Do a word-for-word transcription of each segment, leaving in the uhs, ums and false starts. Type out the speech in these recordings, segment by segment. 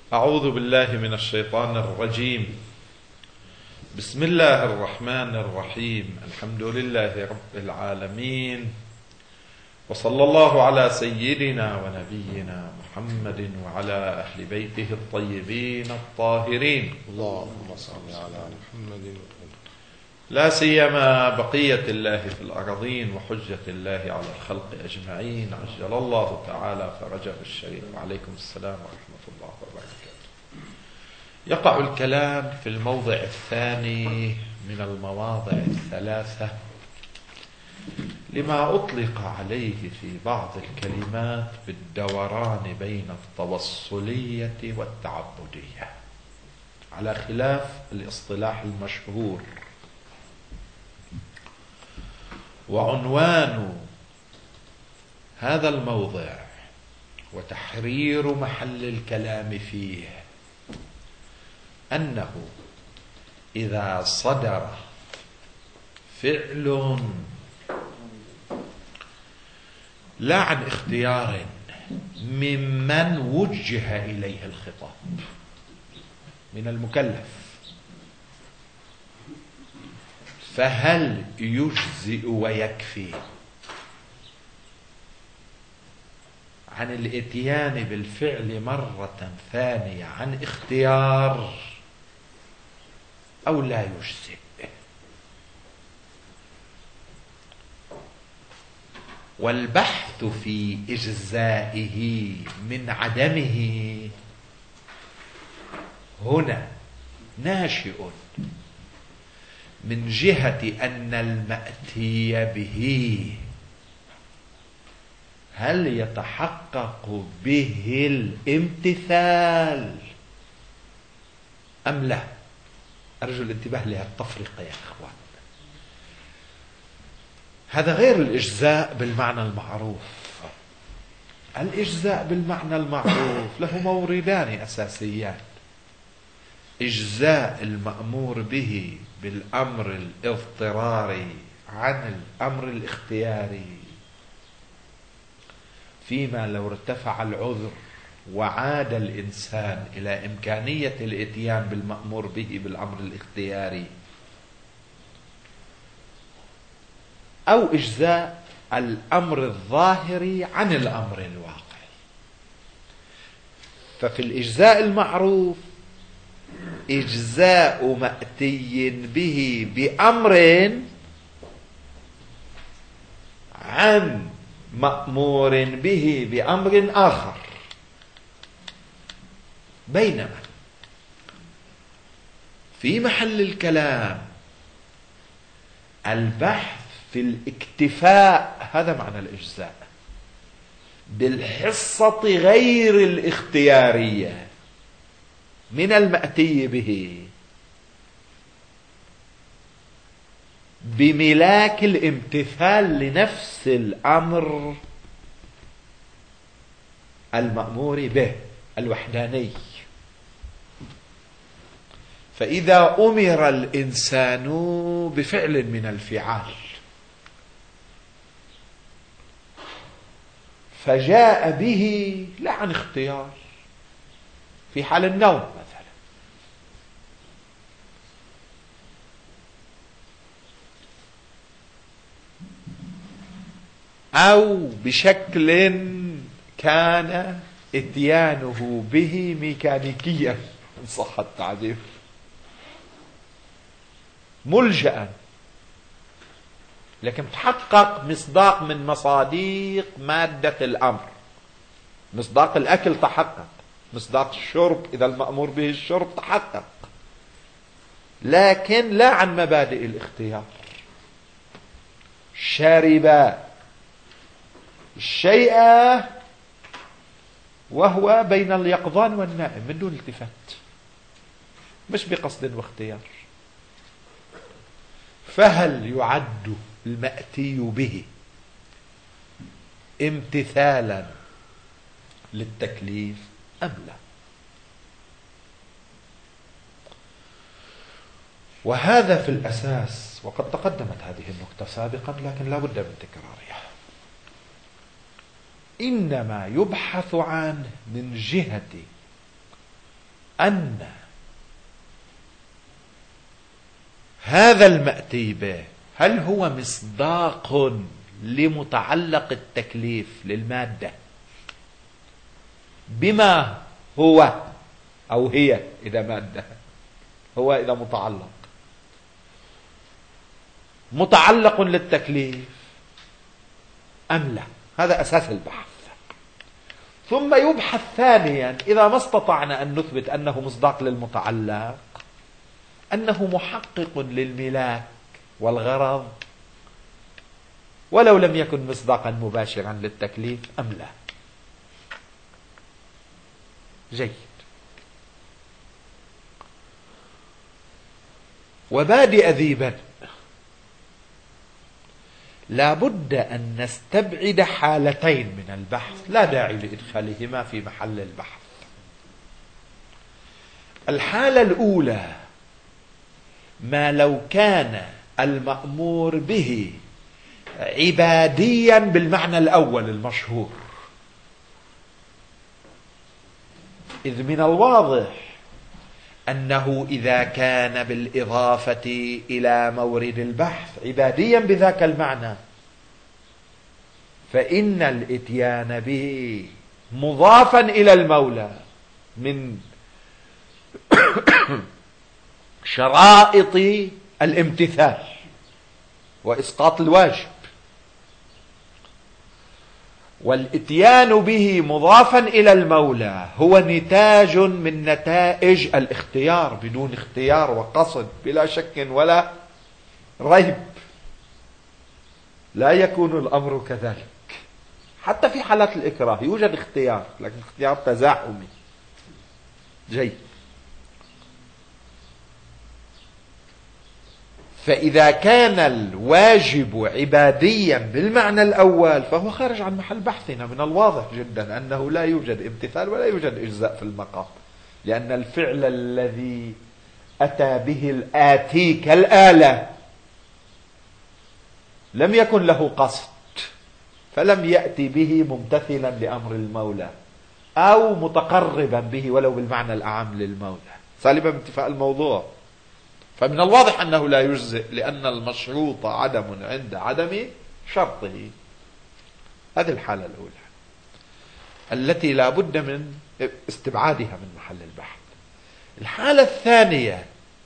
أعوذ بالله من الشيطان الرجيم. بسم الله الرحمن الرحيم. الحمد لله رب العالمين، وصلى الله على سيدنا ونبينا محمد وعلى أهل بيته الطيبين الطاهرين، اللهم صل على محمد، لا سيما بقية الله في الأرضين وحجة الله على الخلق أجمعين، عجل الله تعالى فرجه الشريف. وعليكم السلام ورحمة الله وبركاته. يقع الكلام في الموضع الثاني من المواضع الثلاثة لما أطلق عليه في بعض الكلمات بالدوران بين التوصلية والتعبدية، على خلاف الاصطلاح المشهور. وعنوان هذا الموضع وتحرير محل الكلام فيه أنه إذا صدر فعل لا عن اختيار ممن وجه إليه الخطاب من المكلف، فهل يجزئ ويكفي عن الاتيان بالفعل مرة ثانية عن اختيار أو لا يجزئ؟ والبحث في إجزائه من عدمه هنا ناشئ من جهة أن المأتي به هل يتحقق به الامتثال أم لا؟ أرجو الانتباه لهذه التفرقة يا أخوان. هذا غير الإجزاء بالمعنى المعروف. الإجزاء بالمعنى المعروف له موردان أساسيان: إجزاء المأمور به بالأمر الاضطراري عن الأمر الاختياري، فيما لو ارتفع العذر وعاد الإنسان إلى إمكانية الإتيان بالمأمور به بالأمر الاختياري، أو إجزاء الأمر الظاهري عن الأمر الواقعي. ففي الإجزاء المعروف إجزاء مأتي به بأمر عن مأمور به بأمر آخر، بينما في محل الكلام البحث في الاكتفاء، هذا معنى الإجزاء، بالحصة غير الاختيارية من المأتي به بملاك الامتثال لنفس الأمر المأمور به الوحداني. فإذا أمر الإنسان بفعل من الفعال فجاء به لا عن اختيار، في حال النوم مثلا، أو بشكل كان اتيانه به ميكانيكيا إن صح التعبير، ملجأ، لكن تحقق مصداق من مصاديق مادة الأمر. مصداق الأكل تحقق، مصداق الشرب إذا المأمور به الشرب تحقق، لكن لا عن مبادئ الاختيار. شرب الشيء وهو بين اليقظان والنائم من دون التفات، مش بقصد واختيار، فهل يعد المأتي به امتثالا للتكليف أم لا؟ وهذا في الأساس، وقد تقدمت هذه النقطة سابقا لكن لا بد من تكرارها، إنما يبحث عنه من جهة أن هذا المأتي به هل هو مصداق لمتعلق التكليف للمادة بما هو أو هي إذا مادة، هو إذا متعلق متعلق للتكليف أم لا؟ هذا أساس البحث. ثم يبحث ثانيا إذا ما استطعنا أن نثبت أنه مصداق للمتعلق أنه محقق للملاك والغرض ولو لم يكن مصداقا مباشرا للتكليف أم لا. جيد. وبادئ ذي بدء لا بد أن نستبعد حالتين من البحث لا داعي لإدخالهما في محل البحث. الحالة الأولى ما لو كان المأمور به عباديا بالمعنى الأول المشهور، إذ من الواضح أنه إذا كان بالإضافة إلى مورد البحث عباديا بذاك المعنى فإن الإتيان به مضافا إلى المولى من شرائط الامتثال وإسقاط الواجب، والإتيان به مضافا إلى المولى هو نتاج من نتائج الاختيار بدون اختيار وقصد بلا شك ولا ريب. لا يكون الأمر كذلك. حتى في حالات الإكراه يوجد اختيار لكن اختيار تزاحمي. جيد. فإذا كان الواجب عباديا بالمعنى الأول فهو خارج عن محل بحثنا. من الواضح جدا أنه لا يوجد امتثال ولا يوجد إجزاء في المقام، لأن الفعل الذي أتى به الآتي كالآلة لم يكن له قصد فلم يأتي به ممتثلا لأمر المولى أو متقربا به ولو بالمعنى الأعم للمولى سالبا من انتفاء الموضوع. فمن الواضح أنه لا يجزئ لأن المشروط عدم عند عدم شرطه. هذه الحالة الأولى التي لا بد من استبعادها من محل البحث. الحالة الثانية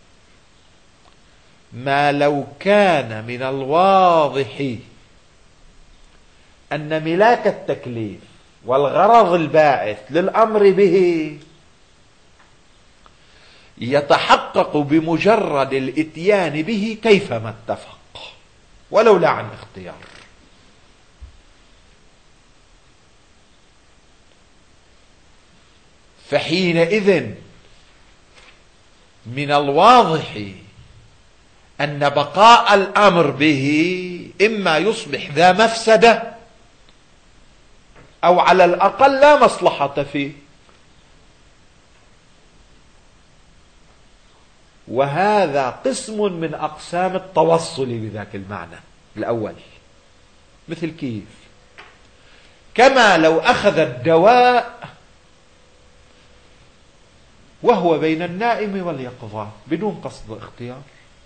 ما لو كان من الواضح أن ملاك التكليف والغرض الباعث للأمر به يتحقق بمجرد الاتيان به كيفما اتفق ولو لا عن اختيار. فحينئذ من الواضح أن بقاء الأمر به إما يصبح ذا مفسدة أو على الأقل لا مصلحة فيه، وهذا قسم من أقسام التوصل بذاك المعنى الأول. مثل كيف؟ كما لو أخذ الدواء وهو بين النائم واليقظان بدون قصد اختيار،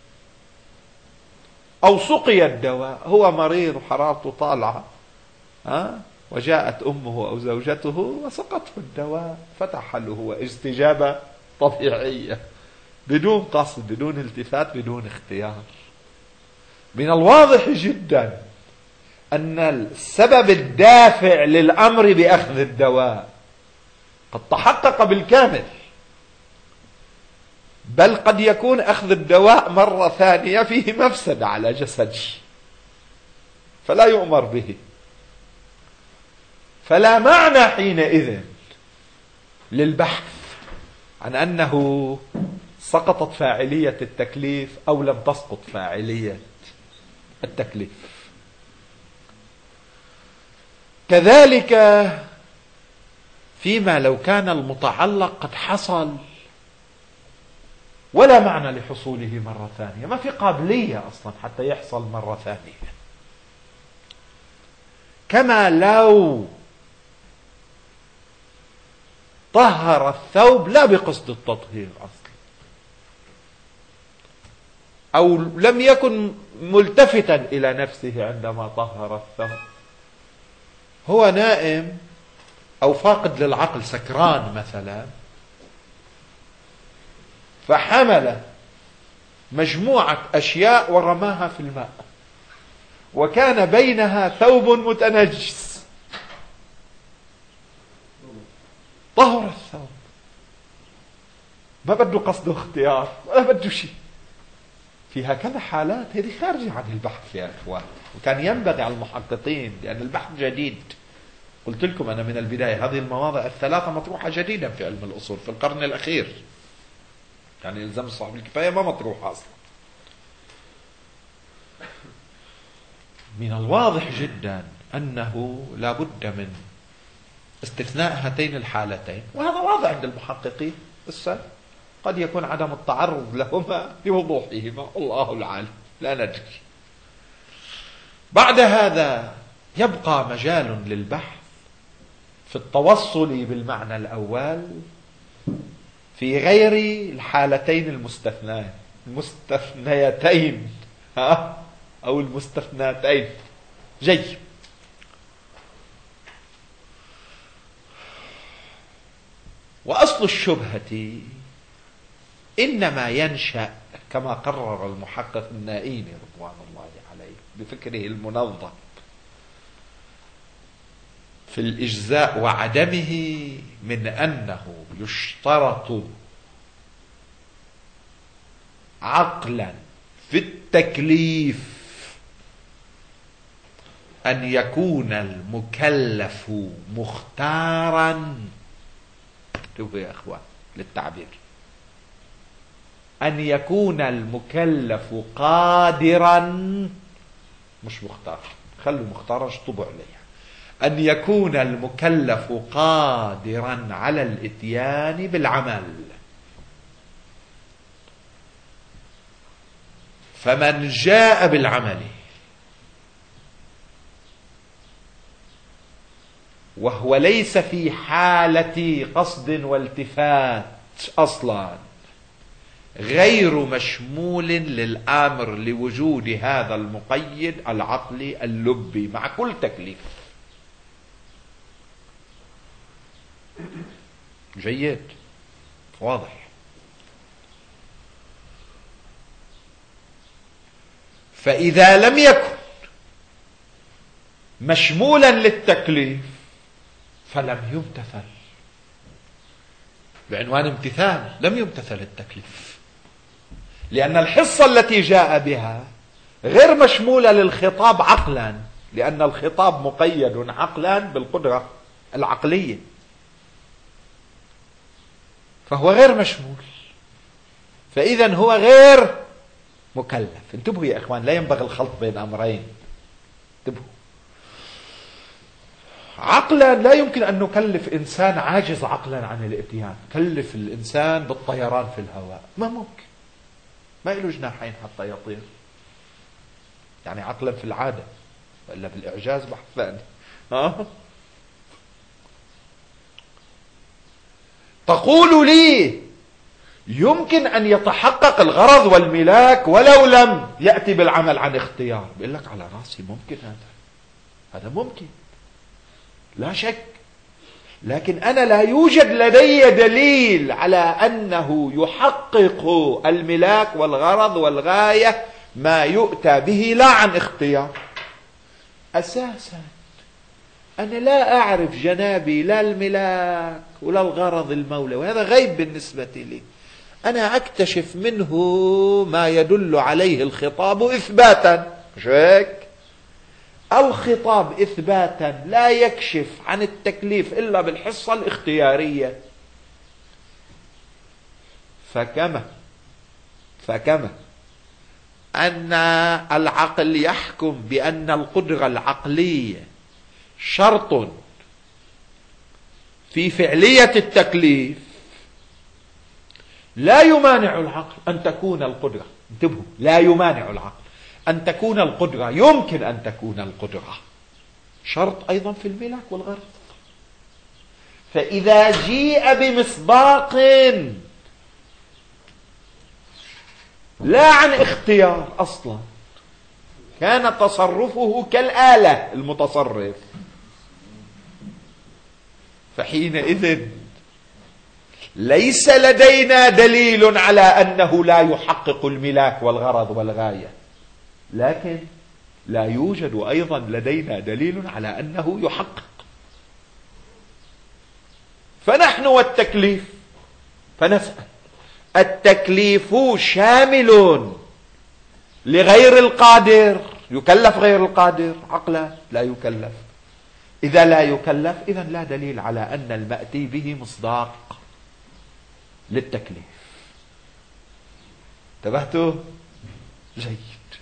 أو سقي الدواء هو مريض وحرارته طالعة ها وجاءت أمه أو زوجته وسقته الدواء فتح له واستجابة طبيعية بدون قصد بدون التفات بدون اختيار. من الواضح جدا أن السبب الدافع للأمر بأخذ الدواء قد تحقق بالكامل، بل قد يكون أخذ الدواء مرة ثانية فيه مفسدة على جسده فلا يؤمر به. فلا معنى حينئذ للبحث عن أنه سقطت فاعلية التكليف أو لم تسقط فاعلية التكليف. كذلك فيما لو كان المتعلق قد حصل ولا معنى لحصوله مرة ثانية، ما في قابلية أصلا حتى يحصل مرة ثانية، كما لو طهر الثوب لا بقصد التطهير أصلا، أو لم يكن ملتفتا إلى نفسه عندما طهر الثوب، هو نائم أو فاقد للعقل، سكران مثلا، فحمل مجموعة أشياء ورماها في الماء، وكان بينها ثوب متنجس، طهر الثوب، ما بده قصده اختيار ولا بده شيء. في هكذا حالات هذه خارجة عن البحث يا إخوان، وكان ينبغي على المحققين، لأن البحث جديد. قلت لكم أنا من البداية هذه المواضع الثلاثة مطروحة جديدا في علم الأصول في القرن الأخير، يعني إلزام صاحب الكفاية ما مطروحة أصلا. من الواضح جدا أنه لا بد من استثناء هاتين الحالتين، وهذا واضح عند المحققين، بس قد يكون عدم التعرض لهما لوضوحهما، الله العالم، لا ندري. بعد هذا يبقى مجال للبحث في التوصل بالمعنى الأول في غير الحالتين المستثنيين المستثنيتين ها أو المستثناتين. جيد. وأصل الشبهة إنما ينشأ كما قرر المحقق النائيني رضوان الله عليه بفكره المنظم في الإجزاء وعدمه من أنه يشترط عقلا في التكليف أن يكون المكلف مختارا. شوفوا يا أخوان للتعبير، أن يكون المكلف قادرا مش مختار، خلوا مختار اشطبوا عليها، أن يكون المكلف قادرا على الإتيان بالعمل. فمن جاء بالعمل وهو ليس في حالة قصد والتفات أصلا غير مشمول للآمر لوجود هذا المقيد العقلي اللبي مع كل تكليف. جيد، واضح. فإذا لم يكن مشمولا للتكليف فلم يمتثل بعنوان امتثال، لم يمتثل التكليف، لأن الحصة التي جاء بها غير مشمولة للخطاب عقلا، لأن الخطاب مقيد عقلا بالقدرة العقلية، فهو غير مشمول، فإذا هو غير مكلف. انتبهوا يا إخوان، لا ينبغي الخلط بين أمرين. انتبهوا، عقلا لا يمكن أن نكلف إنسان عاجز عقلا عن الاتيان، كلف الإنسان بالطيران في الهواء، ما ممكن، ما له جناحين حتى يطير، يعني عقلا في العادة، وإلا في الإعجاز بحث ثاني. ها؟ تقول لي يمكن أن يتحقق الغرض والملاك ولو لم يأتي بالعمل عن اختيار. بقول لك على راسي ممكن، هذا هذا ممكن لا شك، لكن أنا لا يوجد لدي دليل على أنه يحقق الملاك والغرض والغاية ما يؤتى به لا عن اختيار. أساسا أنا لا أعرف جنابي لا الملاك ولا الغرض المولى، وهذا غيب بالنسبة لي. أنا أكتشف منه ما يدل عليه الخطاب إثباتا، مش هيك؟ الخطاب إثباتا لا يكشف عن التكليف إلا بالحصة الاختيارية. فكما فكما أن العقل يحكم بأن القدرة العقلية شرط في فعلية التكليف، لا يمانع العقل أن تكون القدرة، انتبهوا، لا يمانع العقل أن تكون القدرة، يمكن أن تكون القدرة شرط أيضا في الملاك والغرض. فإذا جيء بمصداق لا عن اختيار أصلا، كان تصرفه كالآلة المتصرف، فحينئذ ليس لدينا دليل على أنه لا يحقق الملاك والغرض والغاية، لكن لا يوجد أيضا لدينا دليل على أنه يحقق. فنحن والتكليف فنسأل: التكليف شامل لغير القادر؟ يكلف غير القادر عقلا؟ لا يكلف. إذا لا يكلف، إذا لا دليل على أن المأتي به مصداق للتكليف. انتبهتوا؟ جيد.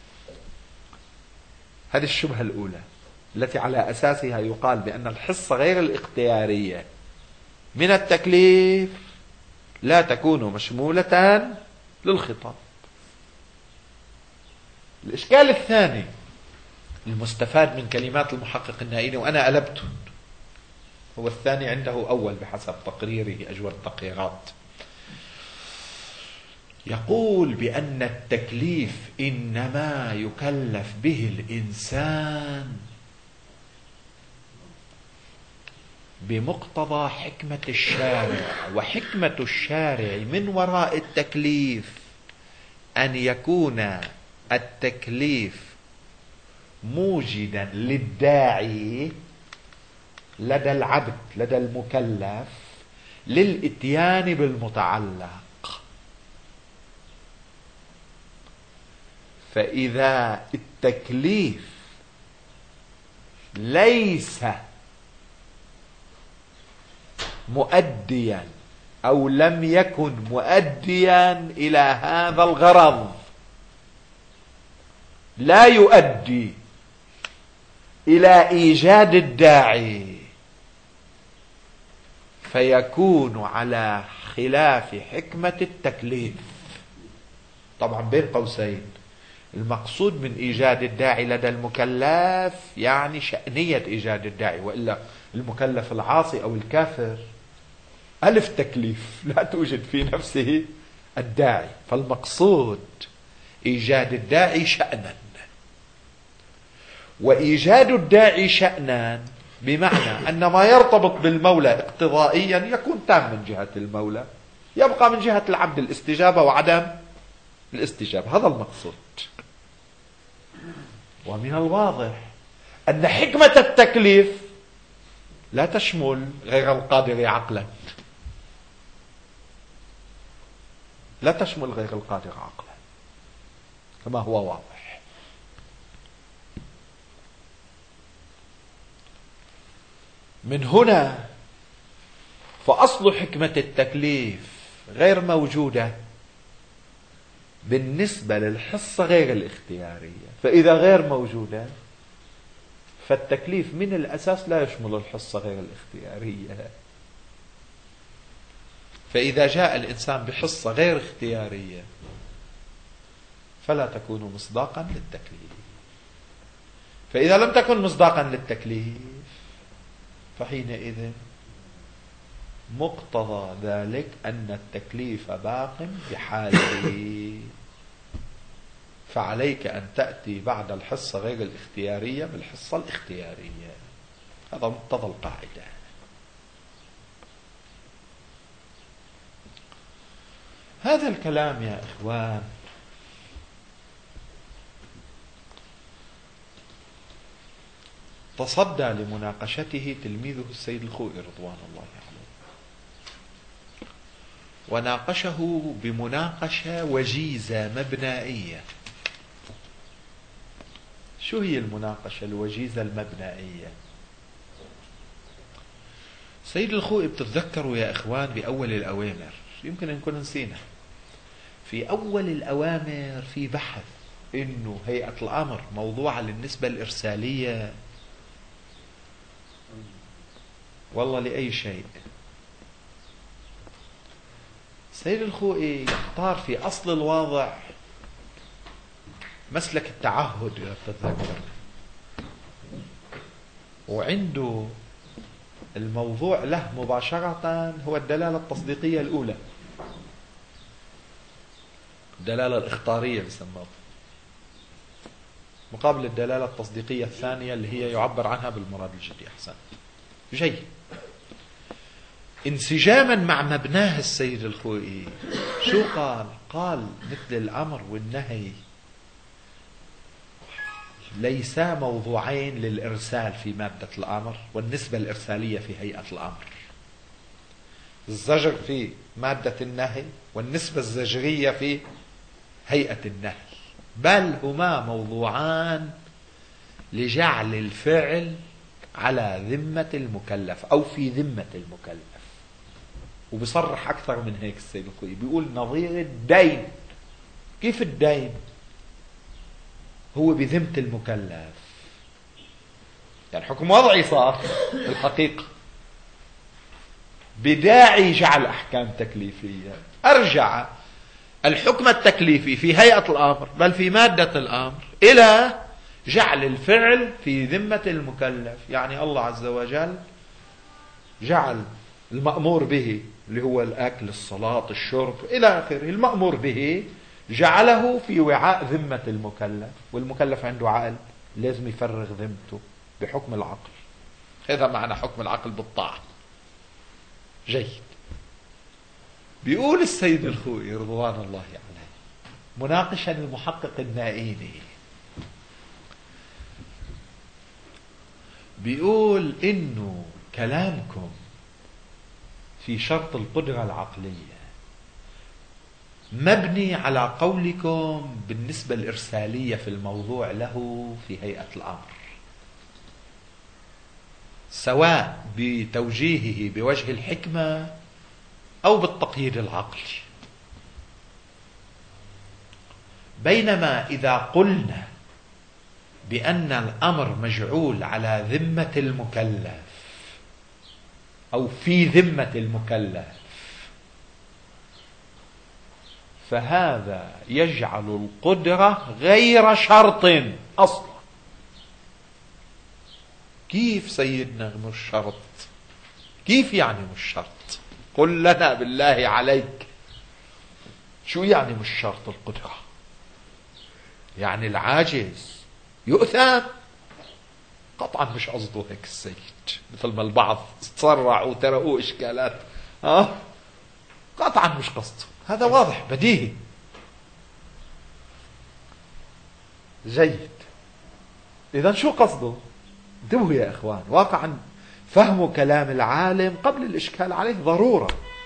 هذه الشبهة الأولى التي على أساسها يقال بأن الحصة غير الاختيارية من التكليف لا تكون مشمولة للخطاب. الإشكال الثاني المستفاد من كلمات المحقق النائيني، وأنا ألبته، هو الثاني عنده أول بحسب تقريره أجود التقريرات، يقول بأن التكليف إنما يكلف به الإنسان بمقتضى حكمة الشارع، وحكمة الشارع من وراء التكليف أن يكون التكليف موجدا للداعي لدى العبد لدى المكلف للإتيان بالمتعلق. فإذا التكليف ليس مؤديا أو لم يكن مؤديا إلى هذا الغرض، لا يؤدي إلى إيجاد الداعي، فيكون على خلاف حكمة التكليف. طبعا بين قوسين، المقصود من إيجاد الداعي لدى المكلف يعني شأنية إيجاد الداعي، وإلا المكلف العاصي أو الكافر ألف تكليف لا توجد في نفسه الداعي، فالمقصود إيجاد الداعي شأنا. وإيجاد الداعي شأنا بمعنى أن ما يرتبط بالمولى اقتضائيا يكون تام من جهة المولى، يبقى من جهة العبد الاستجابة وعدم الاستجابة. هذا المقصود. ومن الواضح أن حكمة التكليف لا تشمل غير القادر عقلا، لا تشمل غير القادر عقلا كما هو واضح. من هنا فأصل حكمة التكليف غير موجودة بالنسبة للحصة غير الاختيارية. فإذا غير موجودة فالتكليف من الأساس لا يشمل الحصة غير الاختيارية. فإذا جاء الإنسان بحصة غير اختيارية فلا تكون مصداقا للتكليف. فإذا لم تكن مصداقا للتكليف فحينئذ مقتضى ذلك أن التكليف باق بحاله، فعليك أن تأتي بعد الحصة غير الاختيارية بالحصة الاختيارية. هذا مقتضى القاعدة. هذا الكلام يا إخوان تصدى لمناقشته تلميذه السيد الخوئي رضوان الله عليه، وناقشه بمناقشة وجيزة مبنائية. شو هي المناقشة الوجيزة المبنائية؟ سيد الخوئي بتتذكروا يا إخوان بأول الأوامر، يمكن أن نكون نسينا، في أول الأوامر في بحث إنه هيئة الأمر موضوعة للنسبة الإرسالية والله لأي شيء. سيد الخوئي يختار في أصل الواضع مسلك التعهد إذا تتذكر، وعنده الموضوع له مباشرة هو الدلالة التصديقية الأولى، الدلالة الإخطارية بسموها، مقابل الدلالة التصديقية الثانية اللي هي يعبر عنها بالمراد الجدي. أحسن، جيد. انسجاما مع مبناه السيد الخوئي شو قال؟ قال مثل الأمر والنهي ليسا موضوعين للإرسال في مادة الأمر والنسبة الإرسالية في هيئة الأمر. الزجر في مادة النهي والنسبة الزجرية في هيئة النهي، بل هما موضوعان لجعل الفعل على ذمة المكلف أو في ذمة المكلف. وبصرح أكثر من هيك السيد الخوئي، بيقول نظير الدين. كيف الدين هو بذمة المكلف؟ يعني حكم وضعي صار الحقيقة بداعي جعل أحكام تكليفية. أرجع الحكم التكليفي في هيئة الأمر بل في مادة الأمر إلى جعل الفعل في ذمة المكلف. يعني الله عز وجل جعل المأمور به اللي هو الأكل الصلاة الشرب إلى آخره، المأمور به جعله في وعاء ذمة المكلف، والمكلف عنده عقل لازم يفرغ ذمته بحكم العقل. هذا معنى حكم العقل بالطاعة. جيد. بيقول السيد الخوئي رضوان الله عليه مناقشا المحقق النائيني، بيقول إنه كلامكم في شرط القدرة العقلية مبني على قولكم بالنسبة الإرسالية في الموضوع له في هيئة الأمر، سواء بتوجيهه بوجه الحكمة أو بالتقييد العقلي. بينما إذا قلنا بأن الأمر مجعول على ذمة المكلف أو في ذمة المكلف، فهذا يجعل القدرة غير شرط أصلا. كيف سيدنا مش شرط؟ كيف يعني مش شرط؟ قل لنا بالله عليك، شو يعني مش شرط القدرة؟ يعني العاجز يؤثم؟ قطعا مش قصده هيك السيد، مثل ما البعض تسرعوا وترقوا إشكالات. ها؟ قطعا مش قصده، هذا واضح بديهي. جيد. إذا شو قصده؟ انتبهوا يا إخوان، واقعا فهم كلام العالم قبل الإشكال عليه ضرورة.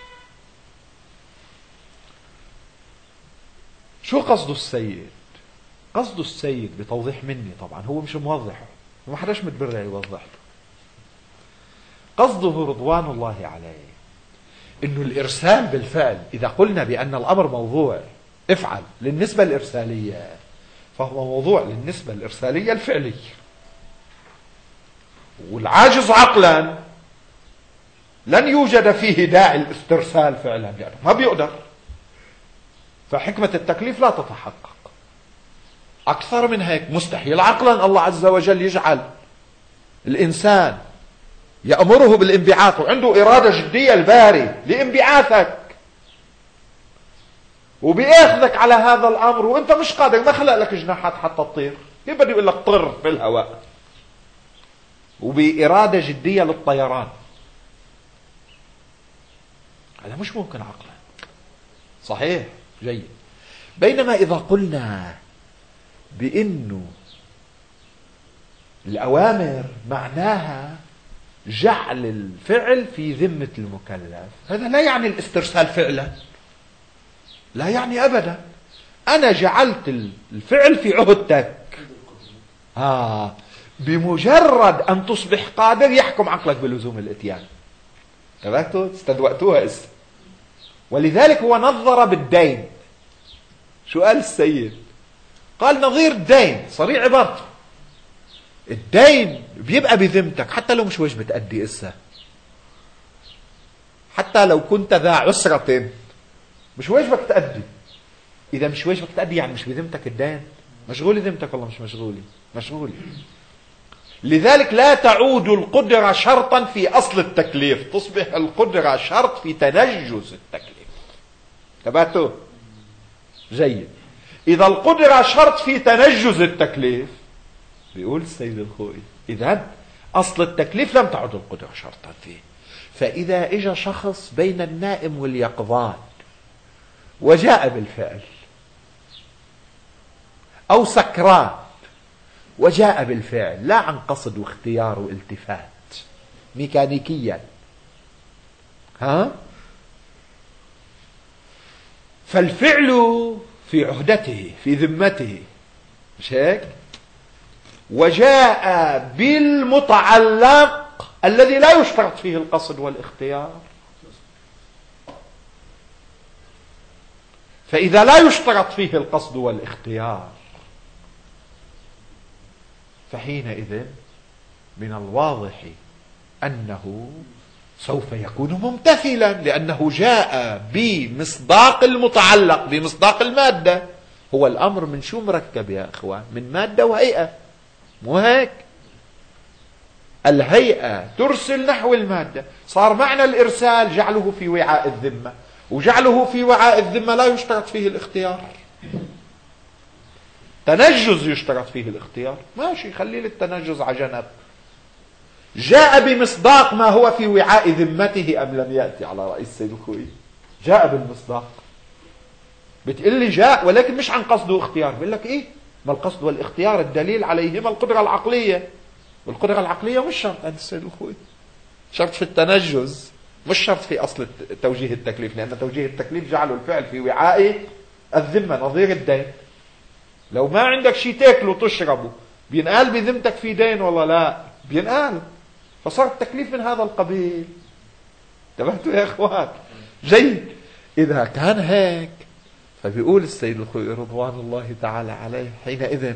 شو قصده السيد؟ قصده السيد بتوضيح مني، طبعا هو مش موضحه، ما حداش متبرع يوضح له. قصده رضوان الله عليه إنه الإرسال بالفعل، إذا قلنا بأن الأمر موضوع افعل للنسبة الإرسالية، فهو موضوع للنسبة الإرسالية الفعلية، والعاجز عقلا لن يوجد فيه داعي الاسترسال فعلا، يعني ما بيقدر، فحكمة التكليف لا تتحقق. أكثر من هيك مستحيل عقلا الله عز وجل يجعل الإنسان يأمره بالانبعاث وعنده إرادة جدية الباري لانبعاثك وبيأخذك على هذا الأمر وأنت مش قادر، ما خلق لك جناحات حتى تطير، كيف بده يقول لك طر في الهواء وبإرادة جدية للطيران؟ هذا مش ممكن عقلا. صحيح. جيد. بينما إذا قلنا بأنه الأوامر معناها جعل الفعل في ذمة المكلف، هذا لا يعني الاسترسال فعلا، لا يعني أبدا. أنا جعلت الفعل في عهدتك، آه بمجرد أن تصبح قادر يحكم عقلك بلزوم الإتيان. تبعتوا استدوأتوها اسم. ولذلك هو نظر بالدين. شو قال السيد؟ قال نظير الدين، صريح عبارته، الدين بيبقى بذمتك حتى لو مش واجب تأدي إسا، حتى لو كنت ذا عسرة مش واجبك تأدي. إذا مش واجبك تأدي يعني مش بذمتك الدين، مشغولي ذمتك والله مش مشغولي، مشغولي. لذلك لا تعود القدرة شرطا في أصل التكليف، تصبح القدرة شرط في تنجز التكليف. تبعتوا؟ جيد. إذا القدرة شرط في تنجز التكليف، بيقول السيد الخوئي إذا أصل التكليف لم تعد القدرة شرطا فيه. فإذا إجا شخص بين النائم واليقظان وجاء بالفعل، أو سكران وجاء بالفعل لا عن قصد واختيار والتفات ميكانيكيا، ها، فالفعل في عهدته في ذمته، مش هيك؟ وجاء بالمتعلق الذي لا يشترط فيه القصد والاختيار. فإذا لا يشترط فيه القصد والاختيار فحينئذ من الواضح أنه سوف يكون ممتثلا، لأنه جاء بمصداق المتعلق، بمصداق المادة. هو الأمر من شو مركب يا أخوان؟ من مادة وهيئة، مو هيك؟ الهيئة ترسل نحو المادة. صار معنى الإرسال جعله في وعاء الذمة، وجعله في وعاء الذمة لا يشترط فيه الاختيار. تنجز يشترط فيه الاختيار، ماشي، خلي التنجز على جنب. جاء بمصداق ما هو في وعاء ذمته أم لم يأتي على رأي السيد الخوئي؟ جاء بالمصداق. بتقول لي جاء ولكن مش عن قصد واختيار. بقول لك إيه؟ ما القصد والاختيار الدليل عليهما القدرة العقلية، والقدرة العقلية مش شرط عند السيد الخوئي، شرط في التنجز، مش شرط في أصل توجيه التكليف، لأن توجيه التكليف جعله الفعل في وعاء الذمة نظير الدين. لو ما عندك شيء تاكله وتشربه بينقال بذمتك في دين ولا لا؟ بينقال. فصار التكليف من هذا القبيل. انتبهتوا يا اخوان؟ جيد. اذا كان هيك فبيقول السيد الخوئي رضوان الله تعالى عليه حينئذ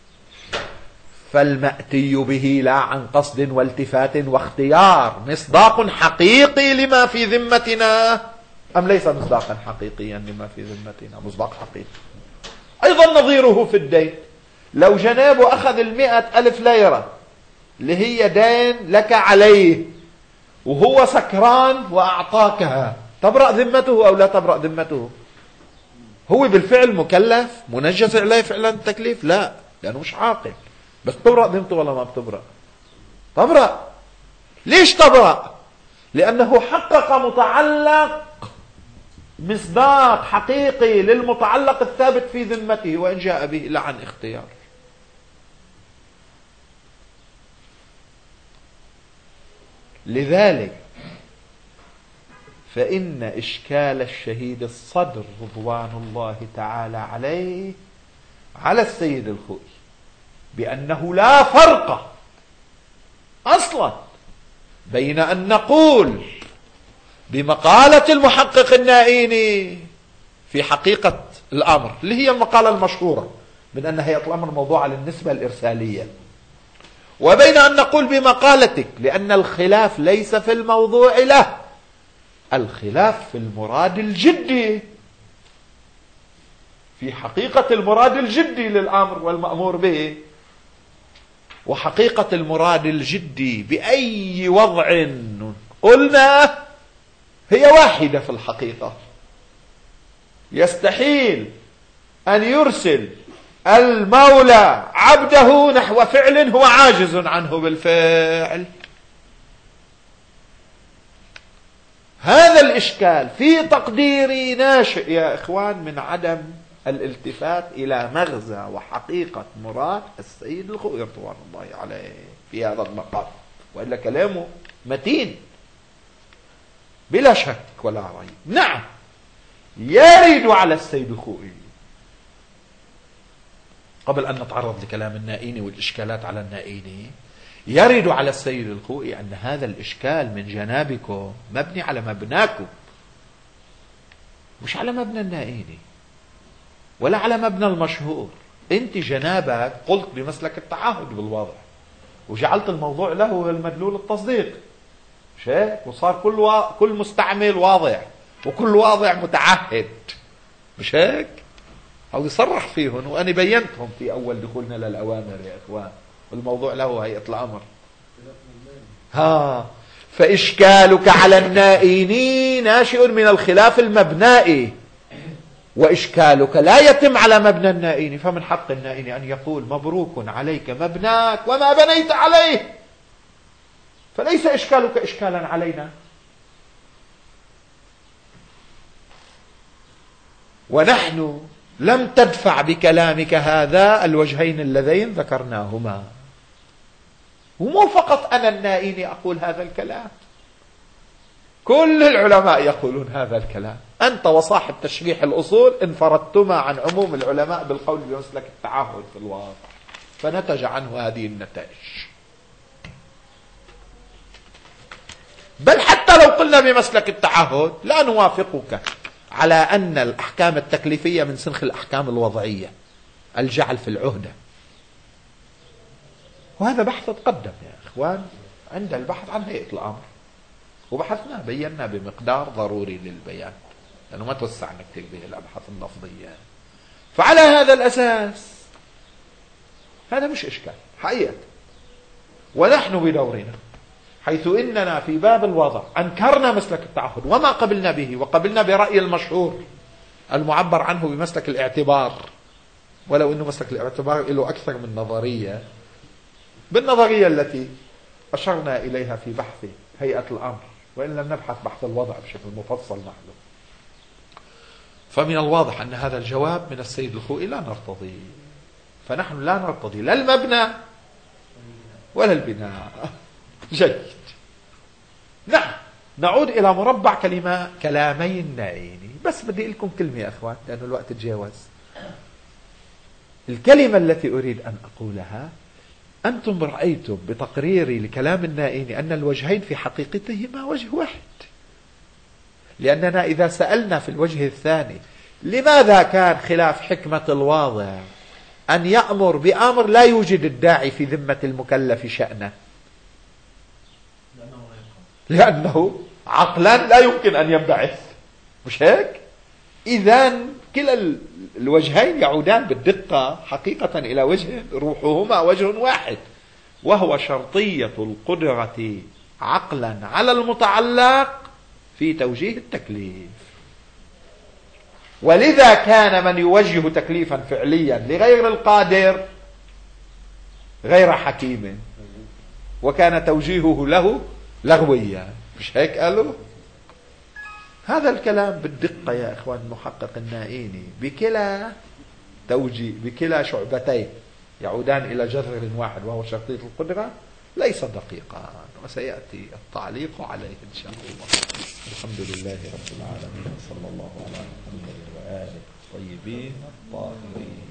فالمأتي به لا عن قصد والتفات واختيار مصداق حقيقي لما في ذمتنا أم ليس مصداقا حقيقيا لما في ذمتنا؟ مصداق حقيقي. أيضا نظيره في الدين، لو جنابه أخذ المئة ألف ليرة اللي هي دين لك عليه وهو سكران وأعطاكها، تبرأ ذمته أو لا تبرأ ذمته؟ هو بالفعل مكلف منجز عليه فعلا التكليف؟ لا، لأنه مش عاقل. بس تبرأ ذمته ولا ما بتبرأ؟ تبرأ. ليش تبرأ؟ لأنه حقق متعلق، مصداق حقيقي للمتعلق الثابت في ذمته، وإن جاء به إلا عن اختيار. لذلك فإن إشكال الشهيد الصدر رضوان الله تعالى عليه على السيد الخوئي بأنه لا فرق أصلا بين أن نقول بمقالة المحقق النائيني في حقيقة الأمر اللي هي المقالة المشهورة من أن هيئة الأمر موضوعة للنسبة الإرسالية، وبين أن نقول بمقالتك لأن الخلاف ليس في الموضوع له، الخلاف في المراد الجدي، في حقيقة المراد الجدي للأمر والمأمور به. وحقيقة المراد الجدي بأي وضع قلنا هي واحدة في الحقيقة. يستحيل أن يرسل المولى عبده نحو فعل هو عاجز عنه بالفعل. هذا الإشكال في تقديري ناشئ يا إخوان من عدم الالتفات إلى مغزى وحقيقة مراد السيد الخوئي رضوان الله عليه في هذا المقام، وإلا كلامه متين بلا شك ولا ريب. نعم، يرد على السيد الخوئي قبل أن نتعرض لكلام النائيني والإشكالات على النائيني، يرد على السيد الخوئي أن هذا الإشكال من جنابكم مبني على مبناكم، مش على مبنى النائيني ولا على مبنى المشهور. انت جنابك قلت بمسلك التعهد بالواضح وجعلت الموضوع له المدلول التصديق، مش هيك؟ وصار كل و... كل مستعمل واضع وكل واضع متعهد، مش هيك؟ أو يصرح فيهم، وأنا بينتهم في أول دخولنا للأوامر يا إخوان. والموضوع له هيئة الأمر. ها فإشكالك على النائين ناشئ من الخلاف المبنائي، وإشكالك لا يتم على مبنى النائين، فمن حق النائين أن يقول مبروك عليك مبناك وما بنيت عليه، فليس إشكالك إشكالا علينا. ونحن لم تدفع بكلامك هذا الوجهين اللذين ذكرناهما، ومو فقط أنا النائين أقول هذا الكلام، كل العلماء يقولون هذا الكلام. أنت وصاحب تشريح الأصول انفردتما عن عموم العلماء بالقول بمسلك التعهد في الواقع، فنتج عنه هذه النتائج. بل حتى لو قلنا بمسلك التعهد لا نوافقك على أن الأحكام التكليفية من سنخ الأحكام الوضعية، الجعل في العهدة، وهذا بحث تقدم يا إخوان عند البحث عن هيئة الأمر، وبحثنا بينا بمقدار ضروري للبيان لأنه ما توسعنا كثير به الأبحاث النفضية. فعلى هذا الأساس هذا مش إشكال حقيقة. ونحن بدورنا حيث إننا في باب الوضع أنكرنا مسلك التعهد وما قبلنا به، وقبلنا برأي المشهور المعبر عنه بمسلك الاعتبار، ولو أنه مسلك الاعتبار له أكثر من نظرية، بالنظرية التي أشرنا إليها في بحث هيئة الأمر، وإن لم نبحث بحث الوضع بشكل مفصل نحن. فمن الواضح أن هذا الجواب من السيد الخوئي لا نرتضي، فنحن لا نرتضي لا المبنى ولا البناء. جيد. نعم نعود إلى مربع كلمة كلامي النائين. بس بدي لكم كلمة يا أخوان لأن الوقت تجاوز. الكلمة التي أريد أن أقولها، أنتم رأيتم بتقريري لكلام النائين أن الوجهين في حقيقتهما وجه واحد، لأننا إذا سألنا في الوجه الثاني لماذا كان خلاف حكمة الواضع أن يأمر بأمر لا يوجد الداعي في ذمة المكلف شأنه، لأنه عقلا لا يمكن أن ينبعث، مش هيك؟ إذن كلا الوجهين يعودان بالدقة حقيقة إلى وجه روحهما وجه واحد، وهو شرطية القدرة عقلا على المتعلق في توجيه التكليف. ولذا كان من يوجه تكليفا فعليا لغير القادر غير حكيم، وكان توجيهه له لغويا، مش هيك قالوا؟ هذا الكلام بالدقة يا إخوان المحقق النائيني بكلا توجيه بكلا شعبتين يعودان إلى جذر واحد وهو شرطية القدرة ليس دقيقا، وسيأتي التعليق عليه إن شاء الله. الحمد لله رب العالمين، صلى الله على محمد وآله الطيبين الطاهرين.